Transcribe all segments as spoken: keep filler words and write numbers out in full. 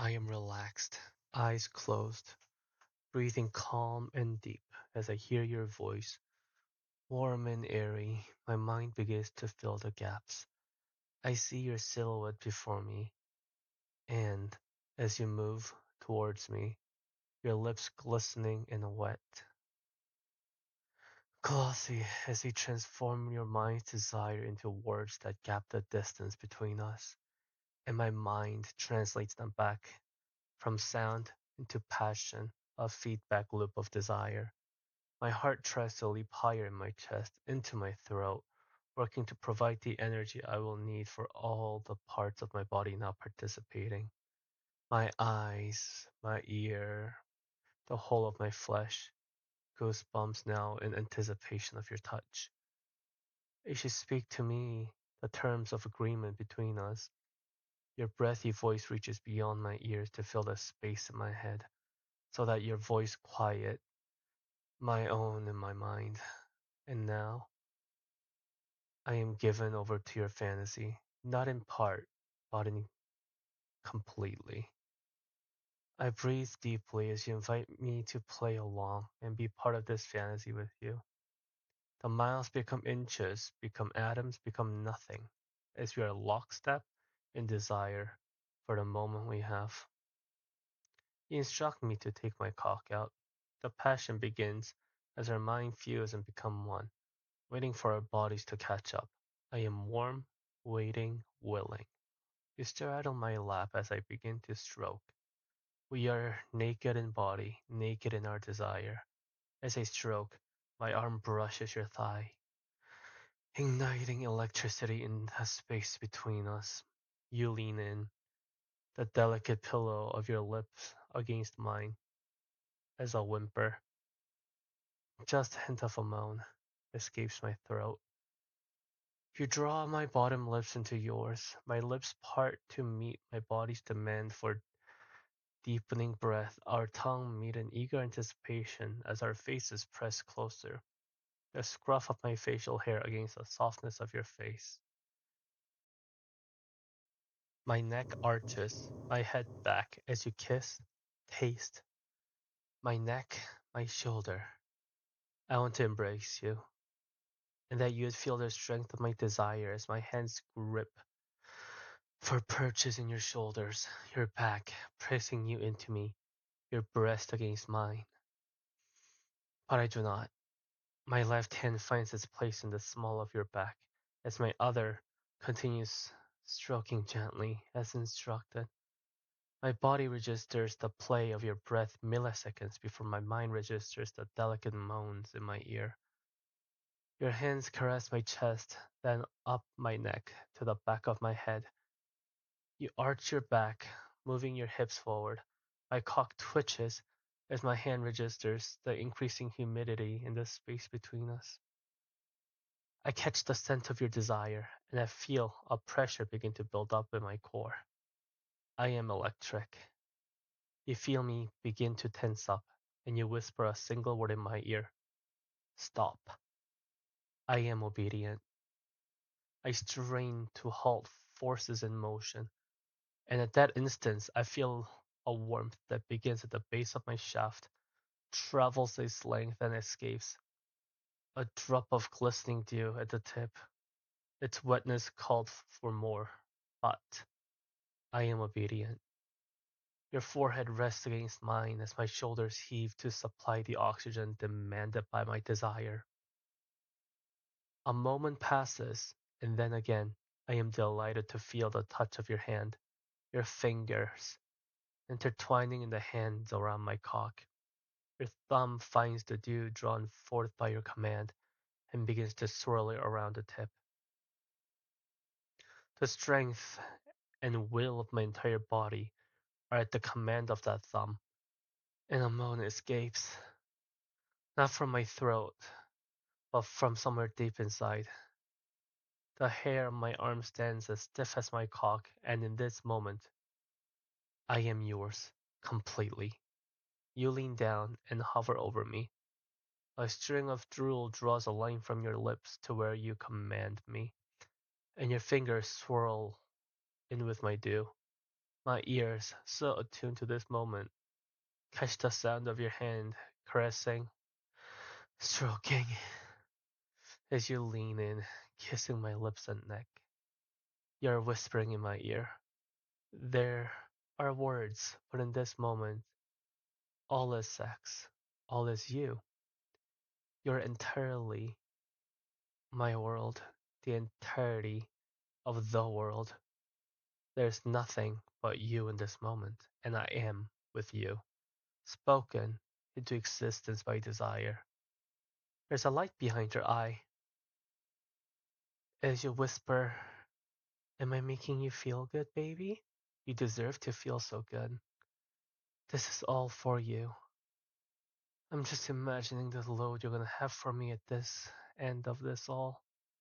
I am relaxed, eyes closed, breathing calm and deep as I hear your voice, warm and airy. My mind begins to fill the gaps. I see your silhouette before me, and as you move towards me, your lips glistening and wet, glossy as you transform your mind's desire into words that gap the distance between us, and my mind translates them back from sound into passion, a feedback loop of desire. My heart tries to leap higher in my chest, into my throat, working to provide the energy I will need for all the parts of my body now participating. My eyes, my ear, the whole of my flesh, goosebumps now in anticipation of your touch. As you speak to me the terms of agreement between us, your breathy voice reaches beyond my ears to fill the space in my head, so that your voice quiet my own in my mind. And now I am given over to your fantasy, not in part, but in completely. I breathe deeply as you invite me to play along and be part of this fantasy with you. The miles become inches, become atoms, become nothing, as we are lockstep in desire for the moment we have. You instruct me to take my cock out. The passion begins as our mind fuse and become one, waiting for our bodies to catch up. I am warm, waiting, willing. You stare out on my lap as I begin to stroke. We are naked in body, naked in our desire. As I stroke, my arm brushes your thigh, igniting electricity in the space between us. You lean in, the delicate pillow of your lips against mine, as a whimper, just a hint of a moan, escapes my throat. You draw my bottom lips into yours, my lips part to meet my body's demand for deepening breath. Our tongue meet in eager anticipation as our faces press closer, the scruff of my facial hair against the softness of your face. My neck arches, my head back as you kiss, taste. My neck, my shoulder. I want to embrace you, and that you'd feel the strength of my desire as my hands grip for perches in your shoulders, your back, pressing you into me, your breast against mine. But I do not. My left hand finds its place in the small of your back, as my other continues stroking gently, as instructed. My body registers the play of your breath milliseconds before my mind registers the delicate moans in my ear. Your hands caress my chest, then up my neck to the back of my head. You arch your back, moving your hips forward. My cock twitches as my hand registers the increasing humidity in the space between us. I catch the scent of your desire, and I feel a pressure begin to build up in my core. I am electric. You feel me begin to tense up, and you whisper a single word in my ear. Stop. I am obedient. I strain to halt forces in motion, and at that instant I feel a warmth that begins at the base of my shaft, travels its length and escapes. A drop of glistening dew at the tip. Its wetness called for more, but I am obedient. Your forehead rests against mine as my shoulders heave to supply the oxygen demanded by my desire. A moment passes, and then again I am delighted to feel the touch of your hand, your fingers intertwining in the hands around my cock. Your thumb finds the dew drawn forth by your command and begins to swirl it around the tip. The strength and will of my entire body are at the command of that thumb, and a moan escapes, not from my throat, but from somewhere deep inside. The hair on my arm stands as stiff as my cock, and in this moment, I am yours, completely. You lean down and hover over me. A string of drool draws a line from your lips to where you command me, and your fingers swirl in with my dew. My ears, so attuned to this moment, catch the sound of your hand caressing, stroking, as you lean in, kissing my lips and neck. You're whispering in my ear. There are words, but in this moment, all is sex, all is you. You're entirely my world, the entirety of the world. There's nothing but you in this moment, and I am with you, spoken into existence by desire. There's a light behind your eye as you whisper, am I making you feel good, baby? You deserve to feel so good. This is all for you. I'm just imagining the load you're gonna have for me at this end of this all.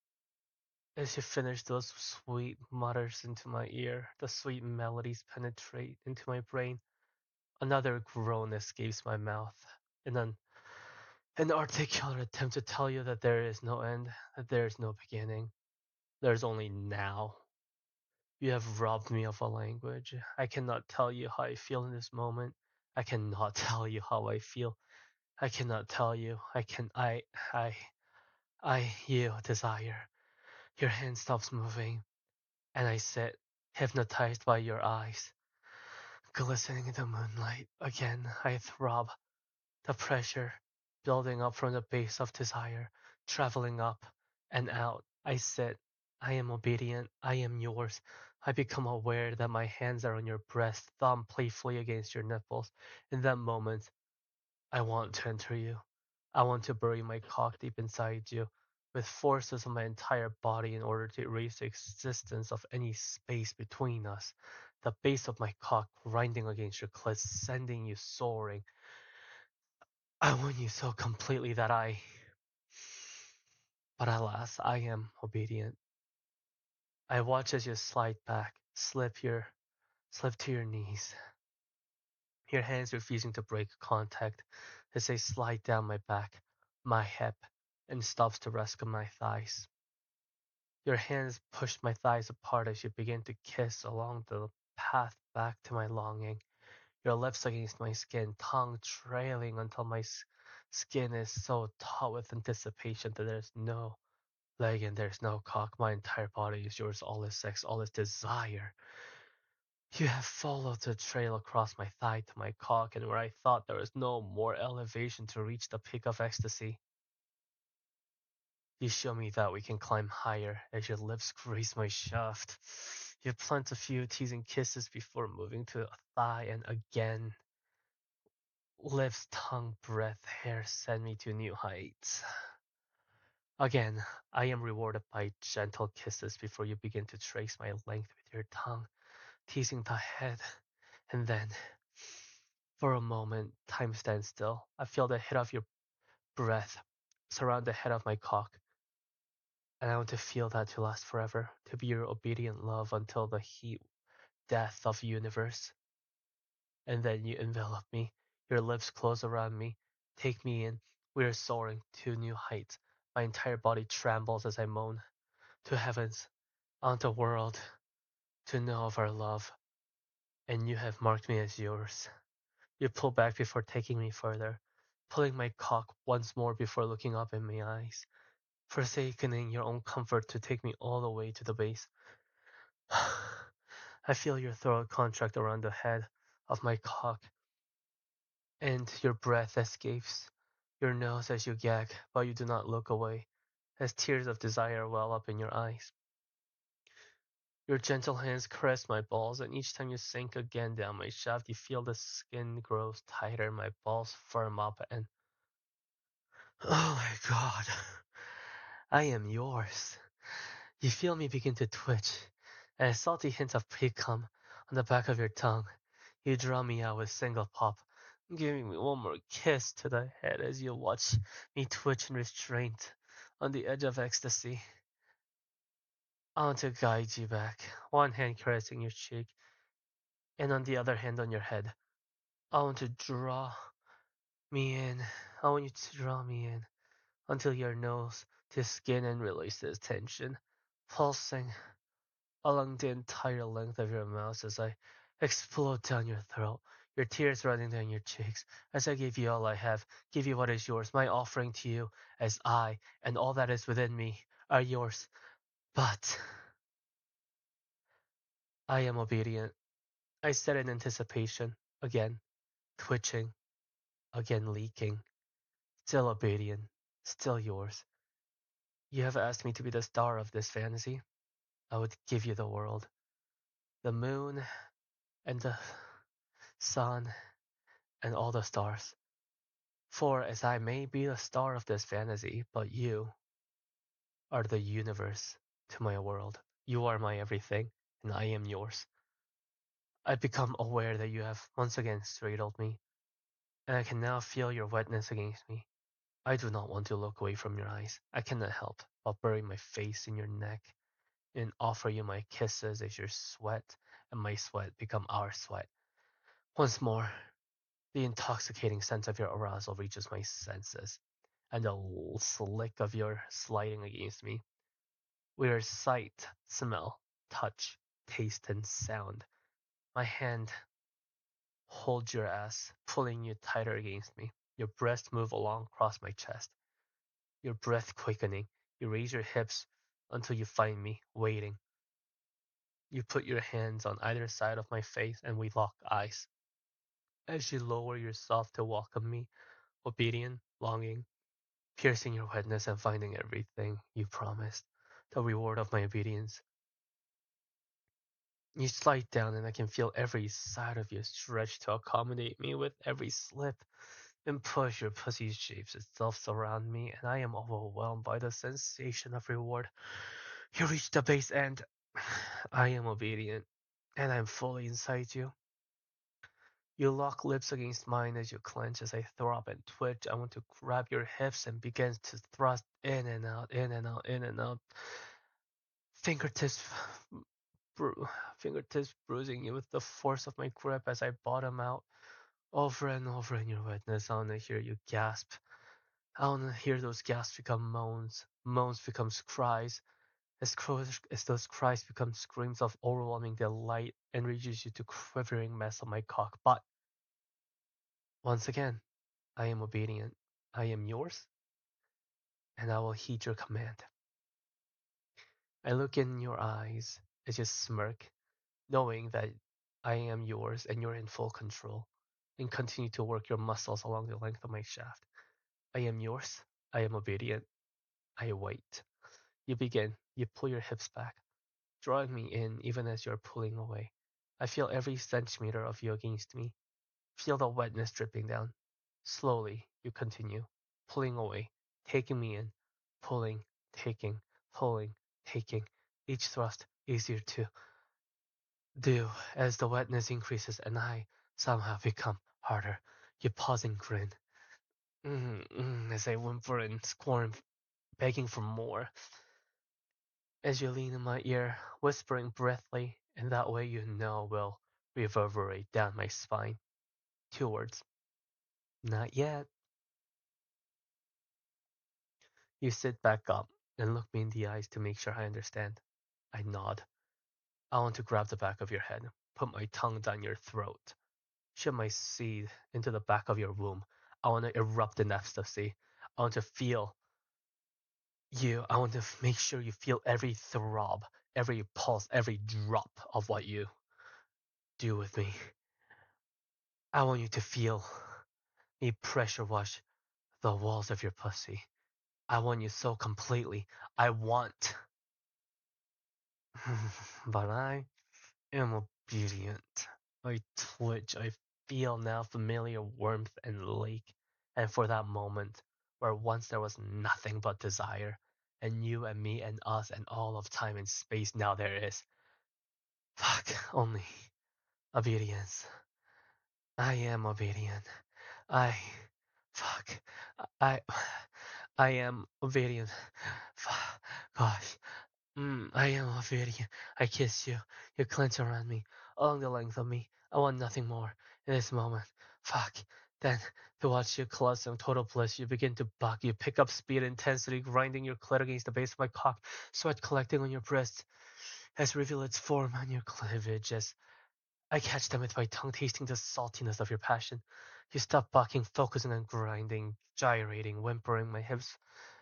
As you finish those sweet mutters into my ear, the sweet melodies penetrate into my brain. Another groan escapes my mouth in an inarticulate attempt to tell you that there is no end, that there is no beginning. There's only now. You have robbed me of a language. I cannot tell you how I feel in this moment. I cannot tell you how I feel. I cannot tell you. I can I I I you desire. Your hand stops moving, and I sit, hypnotized by your eyes, glistening in the moonlight. Again, I throb, the pressure building up from the base of desire, traveling up and out. I sit. I am obedient. I am yours. I become aware that my hands are on your breast, thumb playfully against your nipples. In that moment, I want to enter you. I want to bury my cock deep inside you, with forces of my entire body in order to erase the existence of any space between us. The base of my cock grinding against your clit, sending you soaring. I want you so completely that I. But alas, I am obedient. I watch as you slide back, slip your, slip to your knees. Your hands refusing to break contact as they slide down my back, my hip, and stops to rest on my thighs. Your hands push my thighs apart as you begin to kiss along the path back to my longing. Your lips against my skin, tongue trailing until my skin is so taut with anticipation that there's no leg and there's no cock. My entire body is yours, all is sex, all is desire. You have followed the trail across my thigh to my cock, and where I thought there was no more elevation to reach the peak of ecstasy, you show me that we can climb higher as your lips graze my shaft. You plant a few teasing kisses before moving to a thigh, and again, lips, tongue, breath, hair send me to new heights. Again, I am rewarded by gentle kisses before you begin to trace my length with your tongue, teasing the head, and then, for a moment, time stands still. I feel the hit of your breath surround the head of my cock, and I want to feel that to last forever, to be your obedient love until the heat death of universe. And then you envelop me, your lips close around me, take me in. We are soaring to new heights. My entire body trembles as I moan. To heavens, onto world, to know of our love, and you have marked me as yours. You pull back before taking me further, pulling my cock once more before looking up in my eyes, forsaking your own comfort to take me all the way to the base. I feel your throat contract around the head of my cock, and your breath escapes your nose as you gag, but you do not look away, as tears of desire well up in your eyes. Your gentle hands caress my balls, and each time you sink again down my shaft, you feel the skin grows tighter, my balls firm up, and oh my god, I am yours. You feel me begin to twitch, and a salty hint of pre-cum on the back of your tongue. You draw me out with a single pop, giving me one more kiss to the head as you watch me twitch in restraint on the edge of ecstasy. I want to guide you back, one hand caressing your cheek, and on the other hand on your head. I want to draw me in. I want you to draw me in until your nose to skin and release this tension, pulsing along the entire length of your mouth as I explode down your throat, your tears running down your cheeks, as I give you all I have, give you what is yours, my offering to you, as I and all that is within me are yours. But I am obedient. I said in anticipation, again, twitching, again leaking, still obedient, still yours. You have asked me to be the star of this fantasy. I would give you the world, the moon, and the sun, and all the stars. For as I may be the star of this fantasy, but you are the universe to my world. You are my everything, and I am yours. I become aware that you have once again straddled me, and I can now feel your wetness against me. I do not want to look away from your eyes. I cannot help but bury my face in your neck and offer you my kisses as your sweat and my sweat become our sweat. Once more, the intoxicating sense of your arousal reaches my senses, and the slick of your sliding against me. We are sight, smell, touch, taste, and sound. My hand holds your ass, pulling you tighter against me. Your breasts move along across my chest, your breath quickening. You raise your hips until you find me, waiting. You put your hands on either side of my face, and we lock eyes. As you lower yourself to welcome me, obedient, longing, piercing your wetness and finding everything you promised, the reward of my obedience. You slide down, and I can feel every side of you stretch to accommodate me with every slip and push. Your pussy shapes itself around me, and I am overwhelmed by the sensation of reward. You reach the base end. I am obedient, and I'm fully inside you. You lock lips against mine as you clench as I throb and twitch. I want to grab your hips and begin to thrust in and out, in and out, in and out. Fingertips, bru- fingertips bruising you with the force of my grip as I bottom out over and over in your wetness. I want to hear you gasp. I want to hear those gasps become moans. Moans becomes cries. As, cries, as those cries become screams of overwhelming delight and reaches you to quivering mess of my cock. But once again, I am obedient. I am yours, and I will heed your command. I look in your eyes as you smirk, knowing that I am yours and you're in full control, and continue to work your muscles along the length of my shaft. I am yours. I am obedient. I wait. You begin. You pull your hips back, drawing me in even as you're pulling away. I feel every centimeter of you against me. Feel the wetness dripping down. Slowly, you continue, pulling away, taking me in, pulling, taking, pulling, taking. Each thrust easier to do as the wetness increases and I somehow become harder. You pause and grin. Mm, mm, as I whimper and squirm, begging for more. As you lean in my ear, whispering breathly, and that way you know will reverberate down my spine. Two words. Not yet. You sit back up and look me in the eyes to make sure I understand. I nod. I want to grab the back of your head, put my tongue down your throat, shove my seed into the back of your womb. I want to erupt in ecstasy. I want to feel you. I want to make sure you feel every throb, every pulse, every drop of what you do with me. I want you to feel me pressure wash the walls of your pussy. I want you so completely. I want. But I am obedient. I twitch. I feel now familiar warmth and leak. And for that moment, where once there was nothing but desire, and you and me and us and all of time and space, now there is. Fuck, only obedience. I am obedient. I. Fuck. I. I am obedient. Fuck. Gosh. Mm, I am Ophelia. I kiss you. You clench around me, along the length of me. I want nothing more in this moment. Fuck. Then, to watch you close in total bliss, you begin to buck. You pick up speed, intensity, grinding your clit against the base of my cock, sweat collecting on your breast, as reveal its form on your cleavage, as I catch them with my tongue, tasting the saltiness of your passion. You stop bucking, focusing on grinding, gyrating, whimpering, my hips,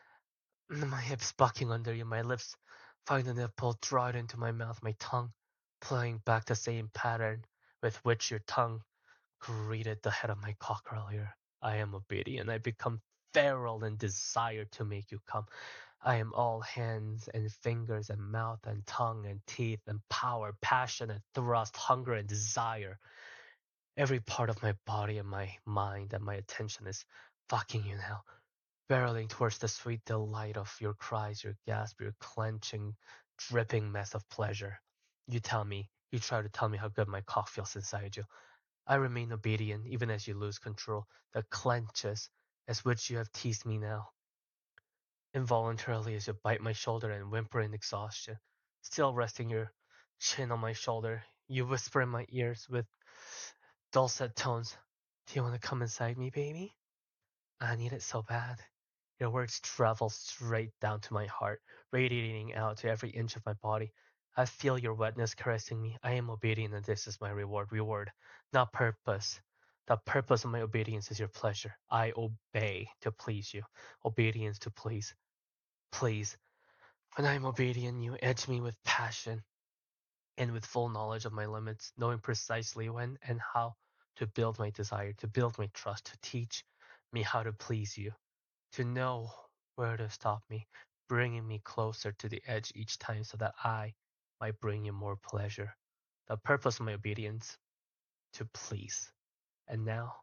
my hips bucking under you, my lips find a nipple, draw it into my mouth, my tongue playing back the same pattern with which your tongue greeted the head of my cock earlier. I am obedient. I become feral in desire to make you come. I am all hands and fingers and mouth and tongue and teeth and power, passion and thrust, hunger and desire. Every part of my body and my mind and my attention is fucking you now, barreling towards the sweet delight of your cries, your gasp, your clenching, dripping mess of pleasure. You tell me, you try to tell me how good my cock feels inside you. I remain obedient even as you lose control. The clenches as which you have teased me now. Involuntarily as you bite my shoulder and whimper in exhaustion. Still resting your chin on my shoulder, you whisper in my ears with dulcet tones, "Do you want to come inside me, baby?" I need it so bad. Your words travel straight down to my heart, radiating out to every inch of my body. I feel your wetness caressing me. I am obedient, and this is my reward. Reward, not purpose. The purpose of my obedience is your pleasure. I obey to please you. Obedience to please. Please. When I am obedient, you edge me with passion and with full knowledge of my limits, knowing precisely when and how to build my desire, to build my trust, to teach me how to please you, to know where to stop me, bringing me closer to the edge each time so that I might bring you more pleasure. The purpose of my obedience, to please. And now,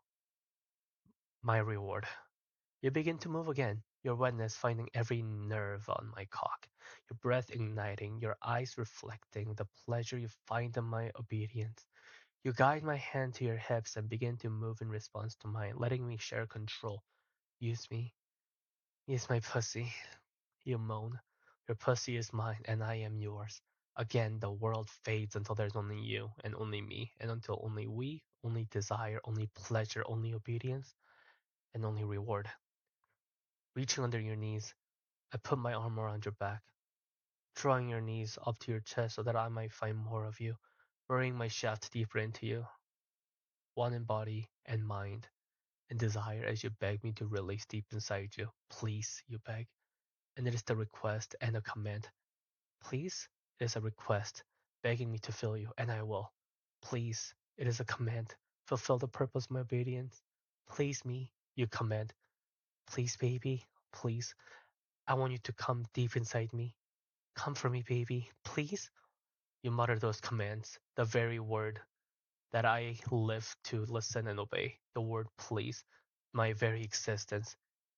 my reward. You begin to move again, your wetness finding every nerve on my cock, your breath igniting, your eyes reflecting the pleasure you find in my obedience. You guide my hand to your hips and begin to move in response to mine, letting me share control. Use me. Use my pussy. You moan. Your pussy is mine and I am yours. Again, the world fades until there's only you and only me, and until only we, only desire, only pleasure, only obedience, and only reward. Reaching under your knees, I put my arm around your back, drawing your knees up to your chest so that I might find more of you, burying my shaft deeper into you, one in body and mind and desire as you beg me to release deep inside you. Please, you beg. And it is the request and a command. Please, it is a request, begging me to fill you, and I will. Please, it is a command. Fulfill the purpose of my obedience. Please me, you command. Please, baby, please. I want you to come deep inside me. Come for me, baby, please. You mutter those commands, the very word that I live to listen and obey. The word please, my very existence.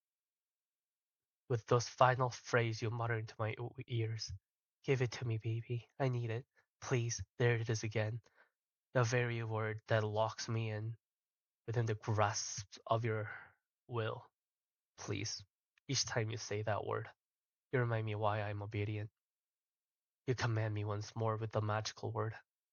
With those final phrases you mutter into my ears. Give it to me, baby. I need it. Please. There it is again. The very word that locks me in within the grasp of your will. Please. Each time you say that word, you remind me why I'm obedient. You command me once more with the magical word,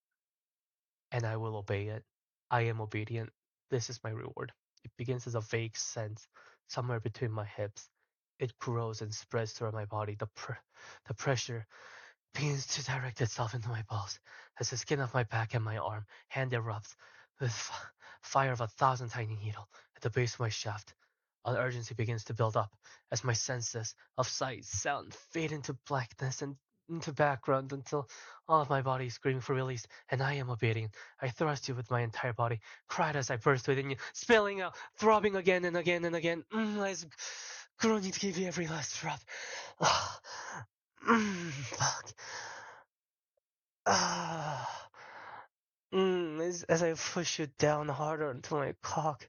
and I will obey it. I am obedient. This is my reward. It begins as a vague sense somewhere between my hips. It grows and spreads throughout my body. The pr- the pressure begins to direct itself into my balls as the skin of my back and my arm hand erupts with f- fire of a thousand tiny needles at the base of my shaft. An urgency begins to build up as my senses of sight, sound fade into blackness and into background until all of my body is screaming for release, and I am obeying. I thrust you with my entire body, cried as I burst within you, spilling out, throbbing again and again and again. Mm, I was groaning to give you every last throb. Mm, fuck. Ah. Mm, as, as I push you down harder into my cock,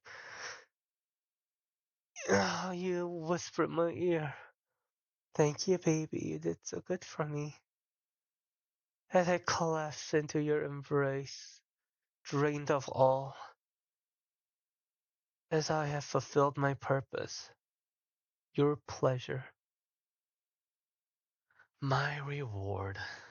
ah, you whisper in my ear, "Thank you, baby. You did so good for me." As I collapse into your embrace, drained of all, as I have fulfilled my purpose, your pleasure, my reward.